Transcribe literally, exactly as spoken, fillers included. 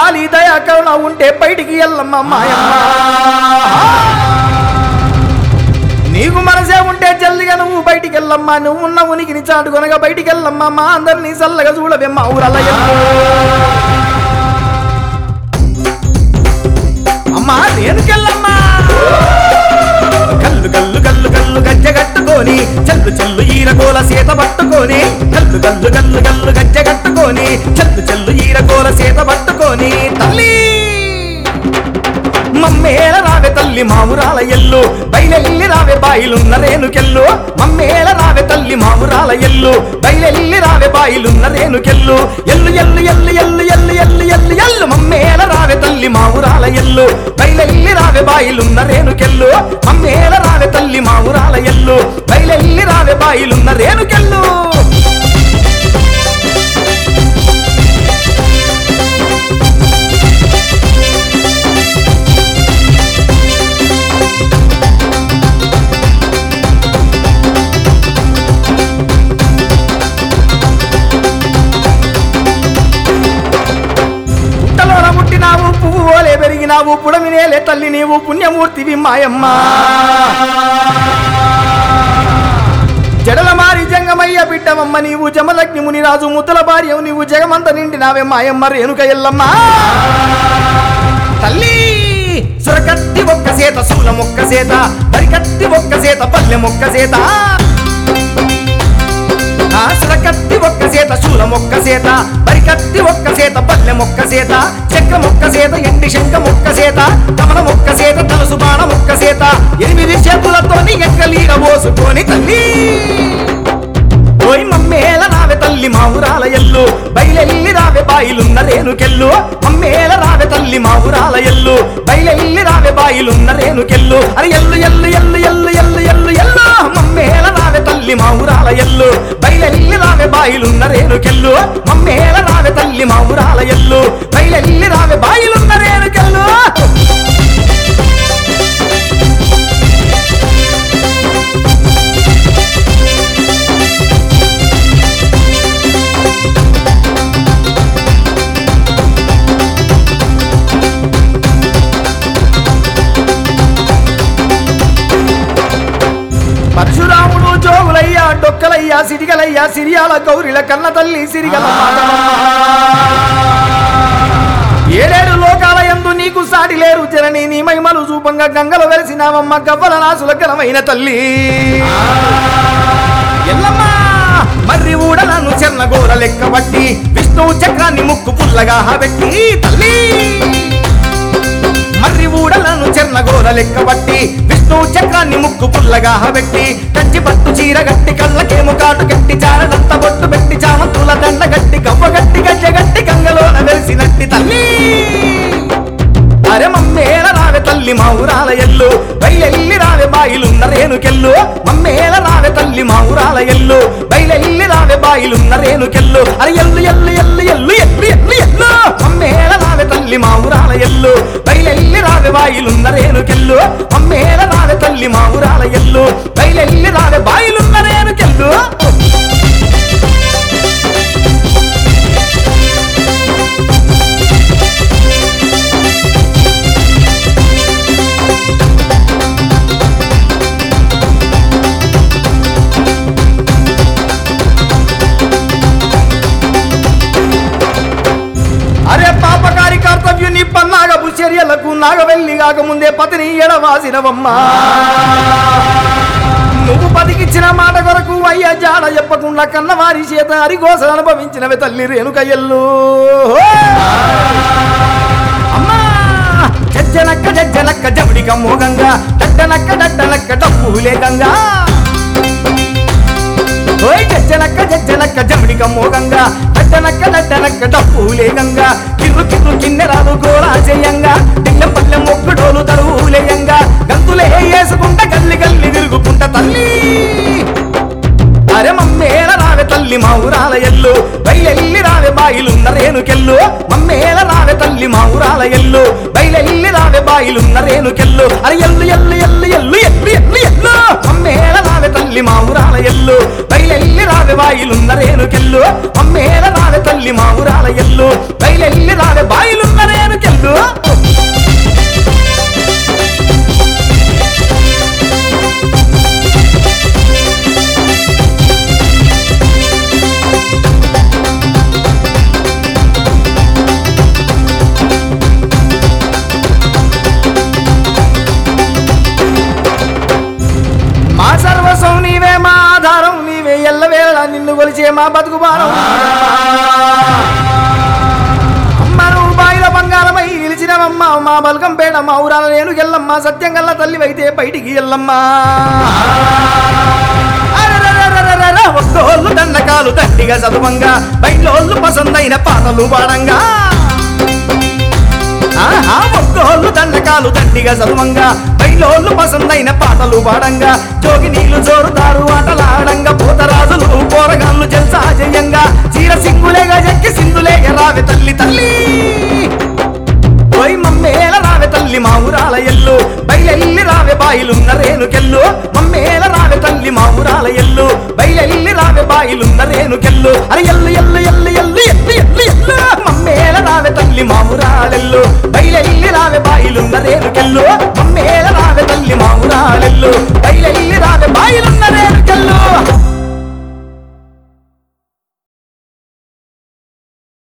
జాలి దయా కరుణ ఉంటే బయటికి ఎల్లమ్మ మాయమ్మ నీకు మనసే ఉంటే జల్లిగా నువ్వు బయటికి వెళ్ళమ్మా నువ్వు ఉన్న ఉనికిని చాటుకొనగా బయటికి వెళ్ళమ్మా మా అందరినీ చల్లగా చూడవేమ్మా ఊరల్ల అమ్మా రేణుకెళ్ళమ్మా కల్లు కల్లు కల్లు కల్లు గజ్జె కట్టుకొని చెల్లు చెల్లు ఈరగోల సీత పట్టుకొని కల్లు కల్లు కల్లు కల్లు గజ్జె కట్టుకొని చెల్లు చెల్లు ఈరగోల సీత పట్టుకొని తల్లి మమ్మేల రావే తల్లి మావురాల ఎల్లు బయలెల్లి రావే బాయిలున్న రేణుకెల్లు మమ్మేల రావే తల్లి మావురాల ఎల్లు బయలెల్లి రావే బాయిలున్న రేణుకెల్లు ఎల్లు ఎల్లు ఎల్లు ఎల్లు ఎల్లు ఎల్లు ఎల్లు ఎల్లు మమ్మేల రావే తల్లి మావురాల ఎల్లు బయలెల్లి రావే బాయిలున్న రేణుకెల్లు మమ్మేల రావే తల్లి మావురాల ఎల్లు బయలెల్లి రావే బాయిలున్న రేణుకెల్లు పెరిగినావు పుడమినేలే తల్లి నీవు పుణ్యమూర్తివి మాయమ్మ జడల మారి జంగమయ్య బిడ్డవమ్మ నీవు జమలగ్ని మునిరాజు ముద్దల భార్యవు నీవు జగమంత నిండినావే మాయమ్మ రేణుక ఎల్లమ్మ తల్లి సురకత్తి ఒక్క సేత శూల మొక్క సేత బరికత్తి ఒక్క సేత పల్లె మొక్క సేత సురకత్తి ఒక్క సేత శూల మొక్క సేత బరికత్తి ఒక్క సేత పల్లె మొక్క సేత చెక్క మొక్క సేత ఎండి శంక మొక్క సేత కమల మొక్క సేత తలసు బాణ మొక్క సేత ఎనిమిది చేతులతోని ఎక్కలీర పోసుకొని తల్లి ఓయ్ మమ్మేల రావే తల్లి మావురాల ఎల్లు బయలెల్లి రావే బాయిలున్న రేణుకెల్లు మమ్మేల రావే తల్లి మావురాల ఎల్లు బయలెల్లి రావే బాయిలున్న రేణుకెల్లు అరే ఎల్లు ఎల్లు ఎల్లు ఎల్లు ఎల్లు ఎల్లు ఎల్లు మమ్మేల రావే తల్లి మావురాల ఎల్లు బయలెల్లి రావే బాయిలున్న రేణుకెల్లు మమ్మేల రావే తల్లి మావురాల ఎల్లు బయలెల్లి రావే బాయిలున్న రేణుకెల్లు పరశురాముడు జోగులయ్యా డొక్కలయ్యా సిరిగలయ్యా సిరియాల గౌరిల కన్న తల్లి సిరిగల ఏడేడు లోకాల యందు నీకు సాటి లేరు జనని నీ మహిమలు చూపంగా గంగలు వెలిసినావమ్మ గవ్వల నాసుల గలమైన తల్లి ఎల్లమ్మ మర్రి ఊడలను చెర్ల గోర లెక్క బట్టి విష్ణువు చక్రాన్ని ముక్కు పుల్లగా పెట్టి తల్లి మర్రి ఊడలను చెర్ల గోర లెక్క బట్టి విష్ణువు చక్రాన్ని ముక్కు పుల్లగా పెట్టి కంచి పట్టు చీర గట్టి కళ్ళకేము కాటు గట్టి చారదంత బొట్టు పెట్టి చామంతుల దండ గట్టి గవ్వ గట్టి గజ్జ గట్టి గంగలోన వెలిసినట్టి తల్లి అరే మమ్మేల రావే తల్లి మావురాల ఎల్లు బయలెల్లి రావే బాయిలున్న రేణుకెల్లు మమ్మేల రావే తల్లి మావురాల ఎల్లు బయలెల్లి రావే బాయిలున్న రేణుకెల్లు అరే ఎల్లు ఎల్లు ఎల్లు ఎల్లు ఎల్లు ఎల్లు ఎల్లు మమ్మేల రావే తల్లి మావురాల ఎల్లు బయలెల్లి రావే బాయిలున్న రేణుకెల్లు మమ్మేల రావే తల్లి మావురాల ఎల్లు బయలెల్లి రావే బాయిలున్న రేణుకెల్లు అరే పాపకారి కర్తవ్యుని పన్నాగపు చర్యలకు నాగవెల్లి కాకముందే పతిని ఎడవాసినవమ్మా నువ్వు పతికిచ్చిన మాట కొరకు అయ్యా జాడ చెప్పకుండా కన్నవారి చేత హరిఘోష అనుభవించినవి తల్లి రేణుక ఎల్లు అమ్మా జజ్జనక్క జజ్జనక్క జమిడిక మోగంగా డడ్డనక్క డడ్డనక్క డప్పులే గంగా ఓయ్ జజ్జనక్క జజ్జనక్క జమిడిక మోగంగా డడ్డనక్క డడ్డనక్క డప్పులే గంగా కిర్రు కిర్రు కిన్నెరాలు గోళా చేయంగా దిల్లెం పల్లెం ఒక్కడోలు తరువులేయంగా గంతులే వేసుకుంట గల్లి గల్లి తిరుగుకుంట తల్లి అరే మమ్మేల రావే తల్లి మావురాల ఎల్లు బయలెల్లి రావే బాయిలున్న రేణుకెల్లు మమ్మేల రావే తల్లి మావురాల ఎల్లు బయలెల్లి రావే బాయిలున్న రేణుకెల్లు అరే ఎల్లు ఎల్లు ఎల్లు ఎల్లు ఎల్లు ఎల్లు ఎల్లు మమ్మేల రావే తల్లి మావురాల ఎల్లు బయలెల్లి రావే బాయిలున్న రేణుకెల్లు మమ్మేల రావే తల్లి మావురాల ఎల్లు బయలెల్లి రావే బాయిలున్న రేణు ఎల్లు మా సర్వస్వం నీవే మా ఆధారం నీవే ఎల్లవేళ నిన్ను కొలిచే మా బతుకు భారం అమ్మను బాయిల బంగారమై నిలిచినవమ్మ మా బల్గం పేడ మా ఊరాల నేను ఎల్లమ్మ సత్యం గల్ల తల్లివైతే బయటికి ఎల్లమ్మా ఒక్కోళ్ళు దండకాలు దండిగా చదువంగా బయటోళ్ళు పసందైన పాటలు పాడంగా ఒక్కోళ్ళు దండకాలు దండిగా చదువంగా బయలోళ్ళు పసందైన పాటలు పాడంగా జోగి నీళ్లు జోరుతారు ఆటలాడంగా పోతరాజులు పోరగాళ్ళు జల్సా జయంగా చీర సింగులేగా జక్కి సింధులేగ రావే తల్లి తల్లి పోయి మమ్మేల రావే తల్లి మా ఊరాల ఎల్లు బయలెల్లి రావే బాయిలున్న రేణుకెల్లు మమ్మేల రావే తల్లి మా ఊరాల ఎల్లు బయలెల్లి రావే బాయిలున్న రేణుకెల్లు అరే ఎల్లు ఎల్లు